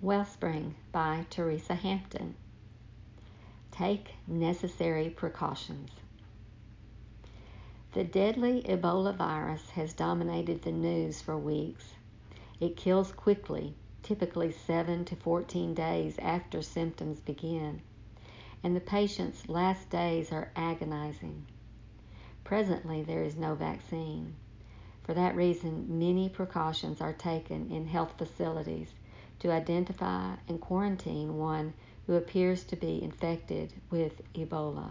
Wellspring by Teresa Hampton. Take necessary precautions. The deadly Ebola virus has dominated the news for weeks. It kills quickly, typically 7 to 14 days after symptoms begin, and the patient's last days are agonizing. Presently, there is no vaccine. For that reason, many precautions are taken in health facilities to identify and quarantine one who appears to be infected with Ebola.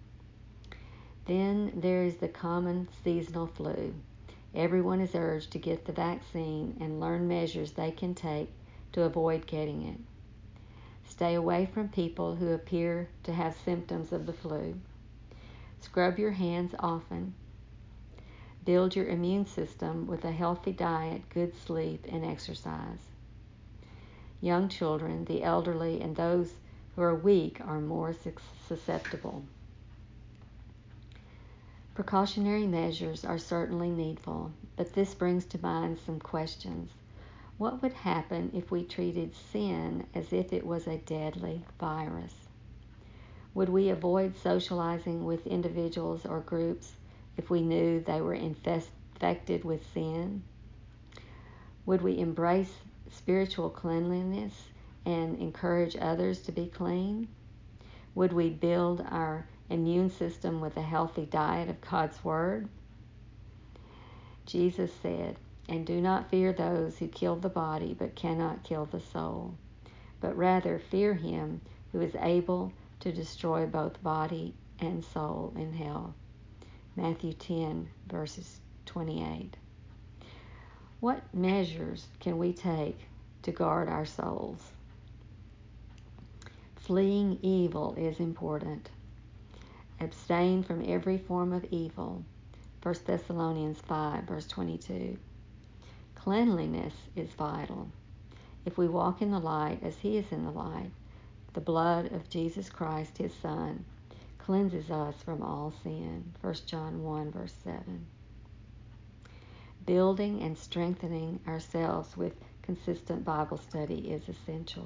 Then there is the common seasonal flu. Everyone is urged to get the vaccine and learn measures they can take to avoid getting it. Stay away from people who appear to have symptoms of the flu. Scrub your hands often. Build your immune system with a healthy diet, good sleep, and exercise. Young children, the elderly, and those who are weak are more susceptible. Precautionary measures are certainly needful, but this brings to mind some questions. What would happen if we treated sin as if it was a deadly virus? Would we avoid socializing with individuals or groups if we knew they were infected with sin? Would we embrace spiritual cleanliness and encourage others to be clean? Would we build our immune system with a healthy diet of God's Word? Jesus said, "And do not fear those who kill the body but cannot kill the soul, but rather fear him who is able to destroy both body and soul in hell." Matthew 10, verses 28. What measures can we take to guard our souls? Fleeing evil is important. Abstain from every form of evil. 1 Thessalonians 5, verse 22. Cleanliness is vital. If we walk in the light as He is in the light, the blood of Jesus Christ, His Son, cleanses us from all sin. 1 John 1, verse 7. Building and strengthening ourselves with consistent Bible study is essential.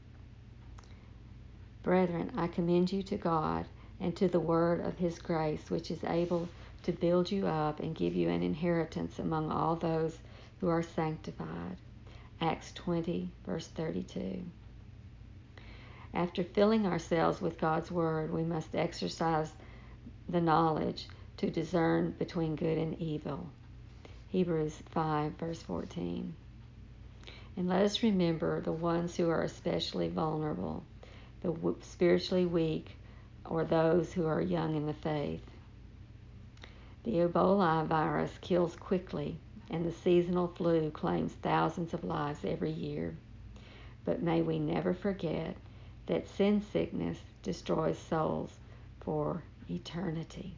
Brethren, I commend you to God and to the word of His grace, which is able to build you up and give you an inheritance among all those who are sanctified. Acts 20, verse 32. After filling ourselves with God's word, we must exercise the knowledge to discern between good and evil. Hebrews 5, verse 14. And let us remember the ones who are especially vulnerable, the spiritually weak, or those who are young in the faith. The Ebola virus kills quickly, and the seasonal flu claims thousands of lives every year. But may we never forget that sin sickness destroys souls for eternity.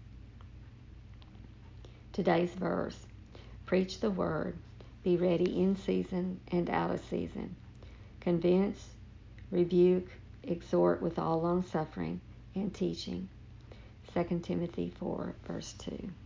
Today's verse: preach the word, be ready in season and out of season. Convince, rebuke, exhort with all longsuffering and teaching. 2 Timothy 4, verse 2.